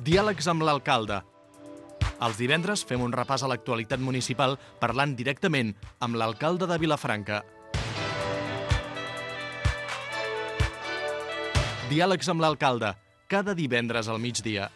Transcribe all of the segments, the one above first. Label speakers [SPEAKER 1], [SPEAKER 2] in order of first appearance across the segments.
[SPEAKER 1] Diàlegs amb l'alcalde. Els divendres fem un repàs a l'actualitat municipal parlant directament amb l'alcalde de Vilafranca. Diàlegs amb l'alcalde, cada divendres al migdia.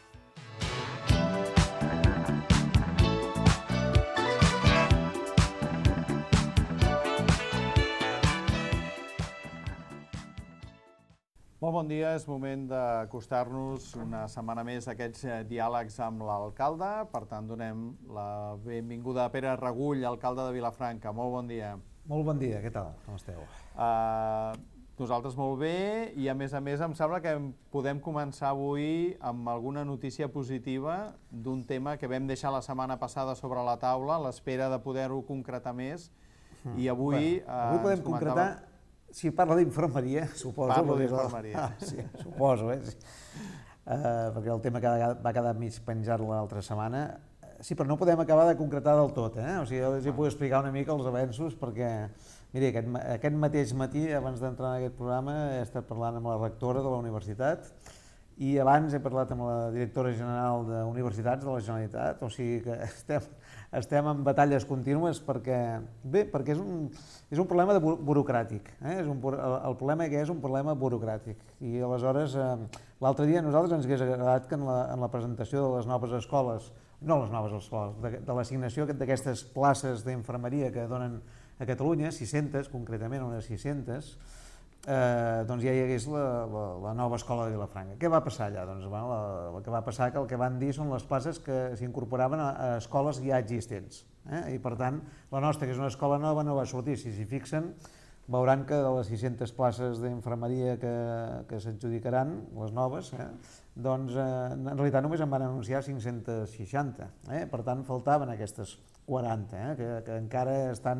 [SPEAKER 2] Molt bon dia, és moment d'acostar-nos una setmana més a aquests diàlegs amb l'alcalde. Per tant, donem la benvinguda a Pere Regull, alcalde de Vilafranca. Molt bon dia.
[SPEAKER 3] Molt bon dia, què tal? Com esteu?
[SPEAKER 2] Nosaltres molt bé i a més em sembla que podem començar avui amb alguna notícia positiva d'un tema que vam deixar la setmana passada sobre la taula a l'espera de poder-ho concretar més i avui
[SPEAKER 3] podem concretar. Si parla d'infermeria, suposo.
[SPEAKER 2] Parlo d'infermeria.
[SPEAKER 3] Sí, suposo, perquè el tema va quedar mig penjat l'altra setmana. Sí, però no podem acabar de concretar del tot, O sigui, jo els puc explicar una mica els avenços, perquè, miri, aquest mateix matí, abans d'entrar en aquest programa, he estat parlant amb la rectora de la universitat i abans he parlat amb la directora general d'Universitats de la Generalitat, o sigui que estem en batalles contínues perquè és un problema burocràtic. El problema que és un problema burocràtic. I aleshores, l'altre dia nosaltres ens hagués agradat que en la presentació de les noves escoles, no les noves escoles, de l'assignació d'aquestes places d'infermeria que donen a Catalunya, 600, concretament unes 600, doncs ja hi hagués la nova escola de Vilafranca. Què va passar allà? Doncs el que va passar que el que van dir són les places que s'incorporaven a escoles ja existents. I per tant, la nostra, que és una escola nova, no va sortir. Si s'hi fixen, veuran que de les 600 places d'infermeria que s'adjudicaran, les noves, doncs en realitat només en van anunciar 560. Per tant, faltaven aquestes 40, que encara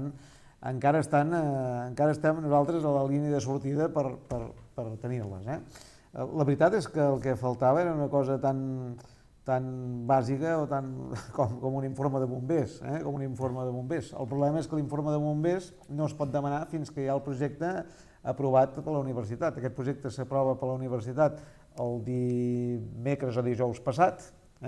[SPEAKER 3] estem nosaltres a la línia de sortida per tenir-les. La veritat és que el que faltava era una cosa tan bàsica com un informe de bombers. El problema és que l'informe de bombers no es pot demanar fins que hi ha el projecte aprovat per la universitat. Aquest projecte s'aprova per la universitat el dimecres o dijous passat,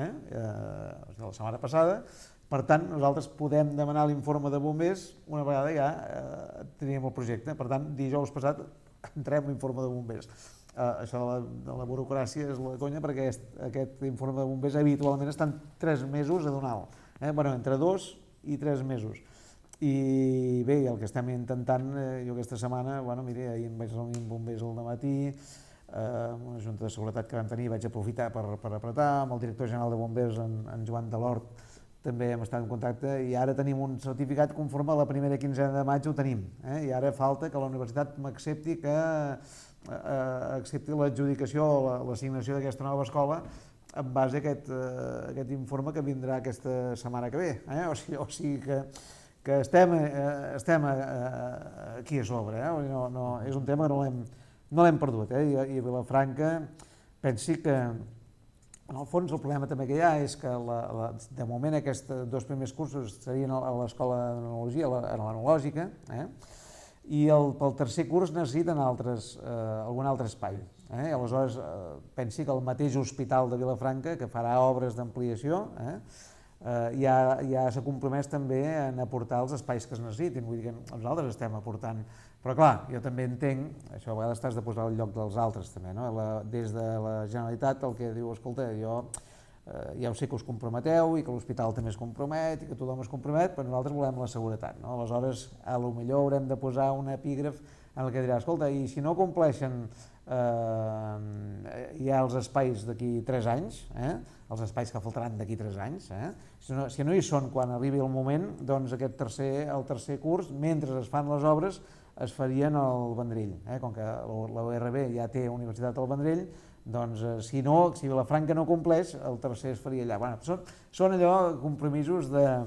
[SPEAKER 3] la setmana passada. Per tant, nosaltres podem demanar l'informe de bombers una vegada ja teníem el projecte. Per tant, dijous passat entrem l'informe de bombers. Això de la burocràcia és la conya perquè aquest informe de bombers habitualment estan 3 mesos a donar-lo. Entre 2 i 3 mesos. I bé, el que estem intentant, jo aquesta setmana, ahir em vaig reunir amb bombers al dematí, amb una junta de seguretat que vam tenir, vaig aprofitar per apretar, amb el director general de bombers, en Joan Delort, també hem estat en contacte i ara tenim un certificat conforme a la primera quinzena de maig ho tenim. I ara falta que la universitat m'accepti l'adjudicació o l'assignació d'aquesta nova escola en base a aquest informe que vindrà aquesta setmana que ve. O sigui que estem aquí a sobre. És un tema que no l'hem perdut. I a Vilafranca pensi que en el fons, el problema també que hi ha és que de moment aquests 2 primers cursos serien a l'escola d'enologia, a l'enològica, i pel tercer curs necessiten algun altre espai. Aleshores, pensi que el mateix Hospital de Vilafranca, que farà obres d'ampliació, ja s'ha compromès també en aportar els espais que es necessitin. Vull dir que nosaltres estem aportant. Però clar, jo també entenc, això a vegades t'has de posar al lloc dels altres també, des de la Generalitat el que diu, escolta, jo ja ho sé que us comprometeu i que l'hospital també es compromet i que tothom es compromet, però nosaltres volem la seguretat. Aleshores, potser haurem de posar un epígraf en el que dirà, escolta, i si no compleixen ja els espais d'aquí 3 anys, els espais que faltaran d'aquí 3 anys, si no hi són quan arribi el moment, doncs el tercer curs, mentre es fan les obres, es farien al Vendrell. Com que la URB ja té Universitat al Vendrell, doncs si Vilafranca no compleix, el tercer es faria allà. Són allò compromisos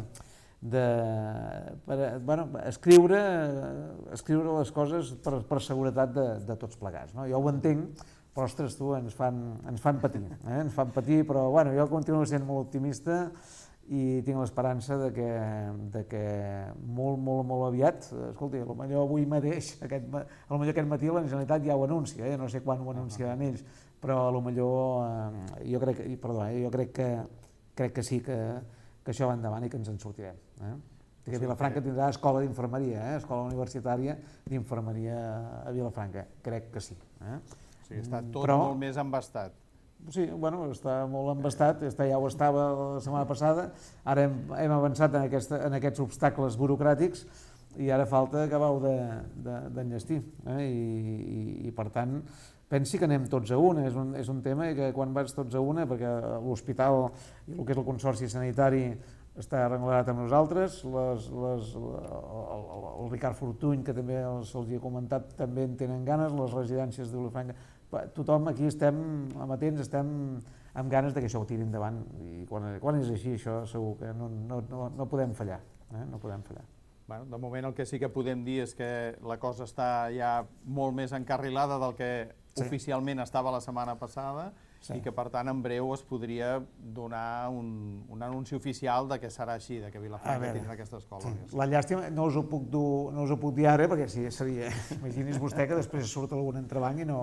[SPEAKER 3] escriure les coses per seguretat de tots plegats. Jo ho entenc, però ostres, ens fan patir, però jo continuo sent molt optimista i tinc l'esperança de que molt aviat, escolti, potser avui mateix, potser aquest matí la Generalitat ja ho anuncia, no sé quan ho anunciaran ells, però potser jo crec que sí que això va endavant i que ens en sortirem. Que Vilafranca tindrà escola d'infermeria, escola universitària d'infermeria a Vilafranca, crec que sí.
[SPEAKER 2] Sí, està tot molt més embastat.
[SPEAKER 3] Sí, bueno, està molt embastat, ja ho estava la setmana passada, ara hem avançat en aquests obstacles burocràtics i ara falta acabar-ho d'enllestir. I per tant, pensi que anem tots a una, és un tema que quan vas tots a una, perquè l'hospital i el que és el consorci sanitari està arreglat amb nosaltres, el Ricard Fortuny, que també se'ls hi ha comentat, també en tenen ganes, les residències de Vilafranca, tothom aquí estem amatents, estem amb ganes que això ho tiri endavant i quan és així això segur que no podem fallar. No podem fallar.
[SPEAKER 2] Bueno, de moment el que sí que podem dir és que la cosa està ja molt més encarrilada del que oficialment estava la setmana passada i que per tant en breu es podria donar un anunci oficial de que serà així, de que Vilafranca tindrà aquesta escola.
[SPEAKER 3] La llàstima, no us ho puc dir ara perquè sí, seria, imagini's vostè que després surt algun entrebanc i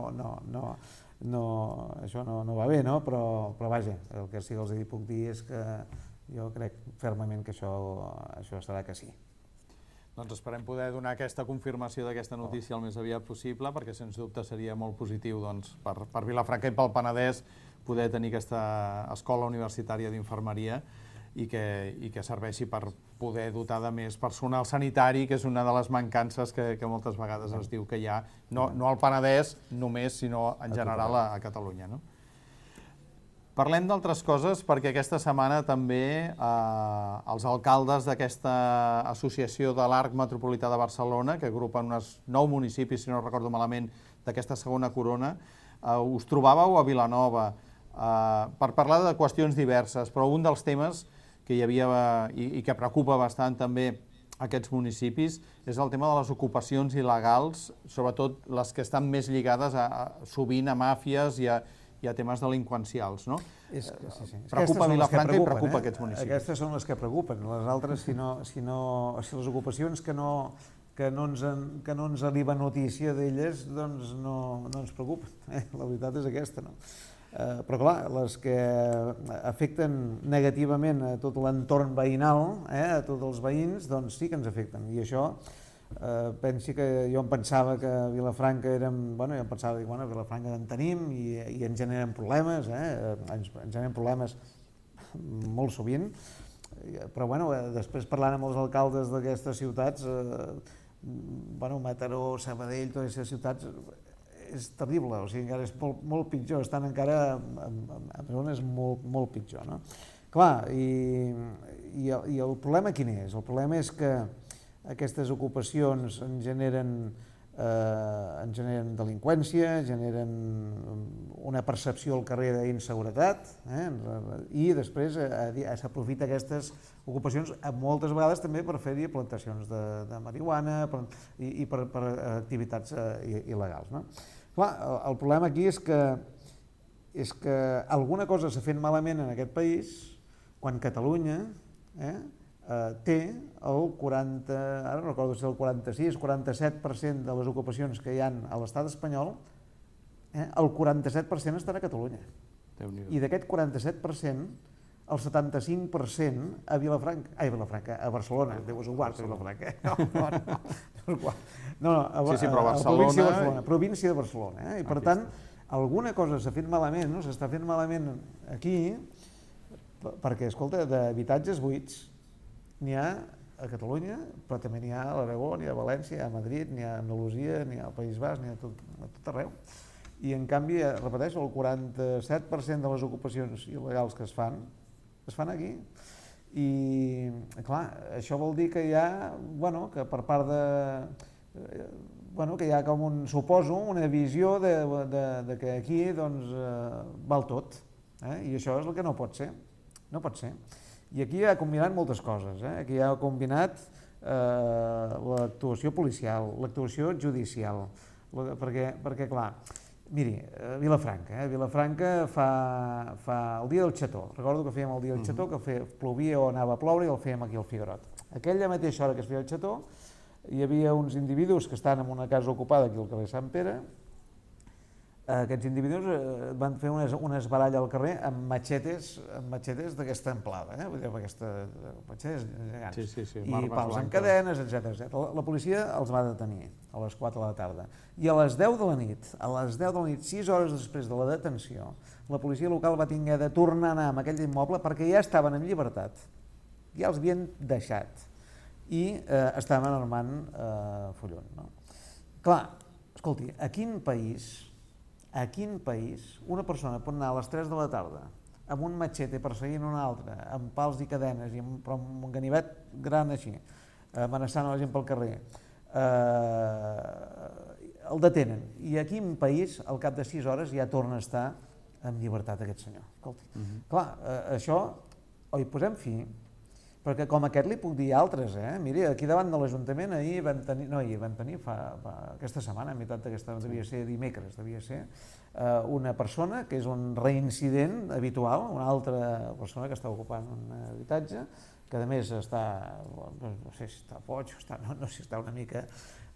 [SPEAKER 3] això no va bé, no? Però vaja, el que sí que els puc dir és que jo crec fermament que això serà que sí.
[SPEAKER 2] Doncs esperem poder donar aquesta confirmació d'aquesta notícia el més aviat possible, perquè sens dubte seria molt positiu per Vilafranca i pel Penedès poder tenir aquesta escola universitària d'infermeria i que serveixi per poder dotar de més personal sanitari, que és una de les mancances que moltes vegades es diu que hi ha, no al Penedès només, sinó en general a Catalunya. Parlem d'altres coses perquè aquesta setmana també els alcaldes d'aquesta associació de l'Arc Metropolità de Barcelona, que agrupen uns 9 municipis, si no recordo malament, d'aquesta segona corona, us trobàveu a Vilanova per parlar de qüestions diverses, però un dels temes que hi havia i que preocupa bastant també aquests municipis és el tema de les ocupacions il·legals, sobretot les que estan més lligades sovint a màfies i a temes delinqüencials, no? Preocupa Vilafranca i preocupa aquests municipis.
[SPEAKER 3] Aquestes són les que preocupen, les altres, si les ocupacions que no ens arriba notícia d'elles, doncs no ens preocupen, la veritat és aquesta, no? Però clar, les que afecten negativament a tot l'entorn veïnal, a tots els veïns, doncs sí que ens afecten, i això pensi que jo em pensava que Vilafranca Vilafranca en tenim i ens generen problemes, ens generen problemes molt sovint, però després parlant amb els alcaldes d'aquestes ciutats, Mataró, Sabadell, totes aquestes ciutats, és terrible, o sigui, encara és molt pitjor, estan encara en zones molt pitjor, no? Clar, i el problema quin és? El problema és que aquestes ocupacions en generen delinqüència, generen una percepció al carrer d'inseguretat i després s'aprofita aquestes ocupacions moltes vegades també per fer-hi plantacions de marihuana i per activitats il·legals. Clar, el problema aquí és que alguna cosa s'ha fet malament en aquest país quan Catalunya té el 40, ara no recordo si el 46-47% de les ocupacions que hi ha a l'estat espanyol, el 47% estan a Catalunya. I d'aquest 47%, el 75% a Barcelona, Déu és un guard a Vilafranca. No, a província de Barcelona. I per tant, alguna cosa s'ha fet malament, s'està fent malament aquí, perquè, escolta, d'habitatges buits, n'hi ha a Catalunya, però també n'hi ha a l'Aragó, n'hi ha a València, a Madrid, n'hi ha a Andalusia, n'hi ha al País Basc, n'hi ha a tot arreu. I en canvi, repeteixo, el 47% de les ocupacions il·legals que es fan aquí. I, clar, això vol dir que hi ha, que per part de... que hi ha com suposo, una visió de que aquí, doncs, val tot. I això és el que no pot ser. No pot ser. I aquí ha combinat moltes coses. Aquí ha combinat l'actuació policial, l'actuació judicial, perquè, clar, Miri, Vilafranca. Vilafranca fa el dia del xató. Recordo que fèiem el dia del xató, que plovia o anava a ploure i el fèiem aquí al Figuerot. Aquella mateixa hora que es feia el xató, hi havia uns individus que estan en una casa ocupada aquí al carrer Sant Pere. Aquests individus van fer una baralla al carrer amb matxetes d'aquesta amplada, vull dir, matxetes gegants, i pals amb cadenes, etc. La policia els va detenir a les 4 de la tarda. I a les 10 de la nit, 6 hores després de la detenció, la policia local va haver de tornar a anar a aquell immoble perquè ja estaven en llibertat, ja els havien deixat i estaven armant follon. Clar, escolti, a quin país una persona pot anar a les 3 de la tarda amb un matxete perseguint una altra, amb pals i cadenes, però amb un ganivet gran així, amenaçant a la gent pel carrer, el detenen. I a quin país, al cap de 6 hores, ja torna a estar en llibertat aquest senyor? Escolti, clar, això o hi posem fi, perquè com aquest li puc dir altres, miri, aquí davant de l'Ajuntament aquesta setmana, a meitat d'aquesta, devia ser dimecres, una persona que és un reincident habitual, una altra persona que està ocupant un habitatge, que a més està, no sé si està boig, no sé si està una mica,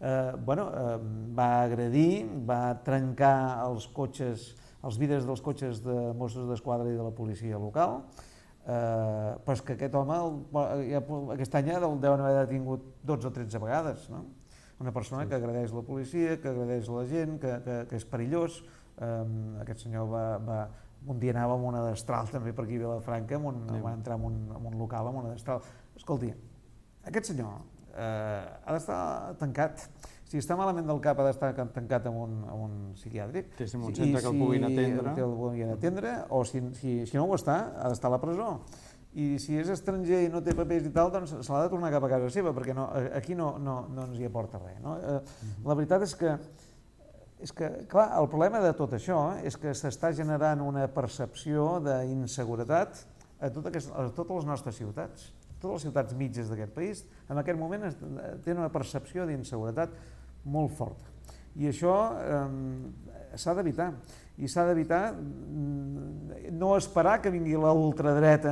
[SPEAKER 3] va agredir, va trencar els vidres dels cotxes de Mossos d'Esquadra i de la policia local, però és que aquest home aquest any el deuen haver detingut 12 o 13 vegades, no? Una persona que agredeix la policia, que agredeix la gent, que és perillós. Aquest senyor un dia anava amb una destral també per aquí a Vilafranca, va entrar en un local amb una destral. Escolti, aquest senyor ha d'estar tancat. Si està malament del cap, ha d'estar tancat en un psiquiàtric.
[SPEAKER 2] Té un centre que el puguin
[SPEAKER 3] atendre. O si no ho està, ha d'estar a la presó. I si és estranger i no té papers i tal, doncs se l'ha de tornar cap a casa seva, perquè aquí no ens hi aporta res. La veritat és que, clar, el problema de tot això és que s'està generant una percepció d'inseguretat a totes les nostres ciutats. Totes les ciutats mitges d'aquest país, en aquest moment tenen una percepció d'inseguretat molt forta. I això s'ha d'evitar. I s'ha d'evitar no esperar que vingui la ultradreta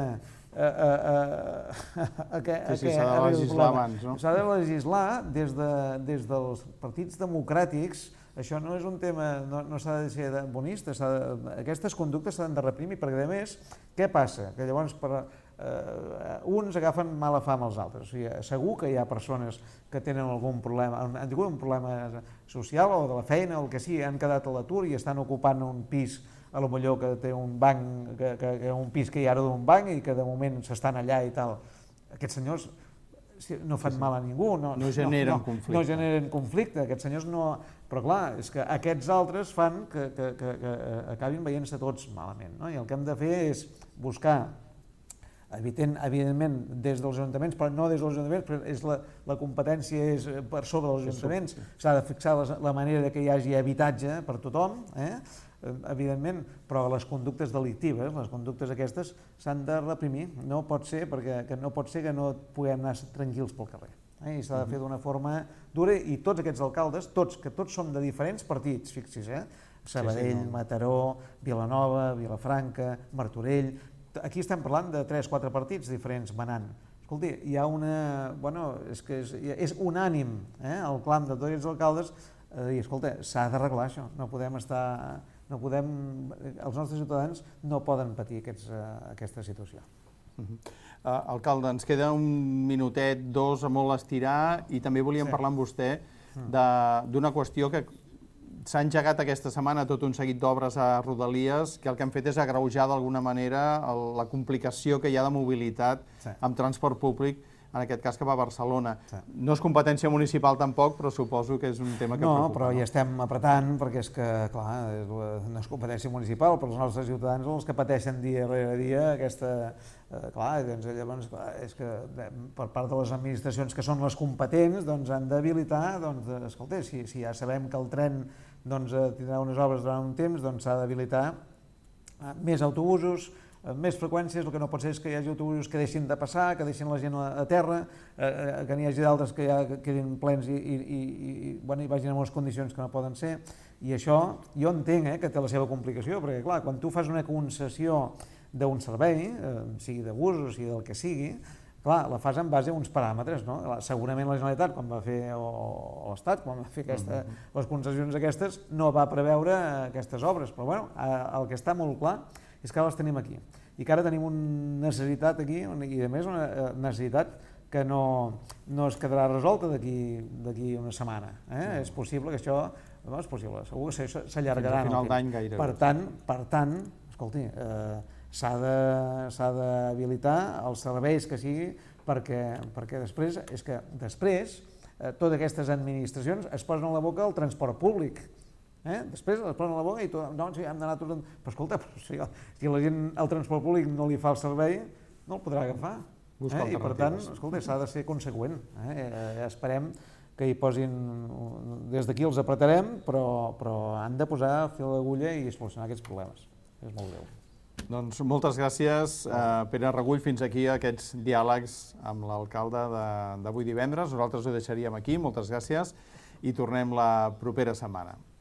[SPEAKER 2] s'ha de legislar abans, no?
[SPEAKER 3] S'ha de legislar des dels partits democràtics. Això no és un tema, no s'ha de ser bonista, aquestes conductes s'han de reprimir, perquè a més, què passa? Que llavors uns agafen mala fama als altres. O sigui, segur que hi ha persones que tenen algun problema, han tingut un problema social o de la feina o el que sigui, han quedat a l'atur i estan ocupant un pis, a lo millor que té un banc, un pis que hi ha ara d'un banc i que de moment s'estan allà i tal. Aquests senyors no fan mal a ningú, no
[SPEAKER 2] generen conflicte.
[SPEAKER 3] No generen conflicte, aquests senyors no... Però clar, és que aquests altres fan que acabin veient-se tots malament, no? I el que hem de fer és buscar, evidentment des dels ajuntaments, però no des dels ajuntaments, la competència és per sobre dels ajuntaments, s'ha de fixar la manera que hi hagi habitatge per tothom, evidentment, però les conductes delictives, les conductes aquestes, s'han de reprimir. No pot ser que no puguem anar tranquils pel carrer. I s'ha de fer d'una forma dura, i tots aquests alcaldes, que tots som de diferents partits, fixi's, Sabadell, Mataró, Vilanova, Vilafranca, Martorell, aquí estem parlant de 3-4 partits diferents manant. Escolti, hi ha una... és que és unànim, el clam de tots els alcaldes, i escolta, s'ha d'arreglar això, no podem estar... els nostres ciutadans no poden patir aquesta situació.
[SPEAKER 2] Alcalde, ens queda un minutet, dos a molt estirar, i també volíem parlar amb vostè d'una qüestió que s'ha engegat aquesta setmana tot un seguit d'obres a Rodalies que el que han fet és agreujar d'alguna manera la complicació que hi ha de mobilitat amb transport públic, en aquest cas cap a Barcelona. No és competència municipal tampoc, però suposo que és un tema que preocupa.
[SPEAKER 3] No, però hi estem apretant, perquè és que, clar, no és competència municipal, però els nostres ciutadans són els que pateixen dia rere dia aquesta... Clar, llavors, és que per part de les administracions que són les competents, doncs han d'habilitar, escolta, si ja sabem que el tren tindrà unes obres durant un temps, doncs s'ha d'habilitar més autobusos, més freqüències, el que no pot ser és que hi hagi autobusos que deixin de passar, que deixin la gent a terra, que n'hi hagi d'altres que ja quedin plens i vagin en unes condicions que no poden ser. I això jo entenc que té la seva complicació, perquè clar, quan tu fas una concessió d'un servei, sigui de bus o sigui del que sigui, clar, la fas en base a uns paràmetres, no? Segurament la Generalitat, quan va fer, o l'Estat, quan va fer les concessions aquestes, no va preveure aquestes obres, però bueno, el que està molt clar és que ara les tenim aquí, i que ara tenim una necessitat aquí, i a més una necessitat que no es quedarà resolta d'aquí una setmana. És possible que això, no és possible, segur que s'allargarà.
[SPEAKER 2] Fins al final d'any gairebé.
[SPEAKER 3] Per tant, escolti, s'ha d'habilitar els serveis que sigui perquè després totes aquestes administracions es posen a la boca el transport públic. Després es posen a la boca i doncs hem d'anar tots... Però escolta, si la gent el transport públic no li fa el servei, no el podrà agafar. I per tant, escolta, s'ha de ser conseqüent. Esperem que hi posin... Des d'aquí els apretarem, però han de posar fil a l'agulla i solucionar aquests problemes. És molt greu.
[SPEAKER 2] Doncs moltes gràcies, Pere Regull. Fins aquí aquests diàlegs amb l'alcalde d'avui divendres. Nosaltres ho deixaríem aquí. Moltes gràcies i tornem la propera setmana.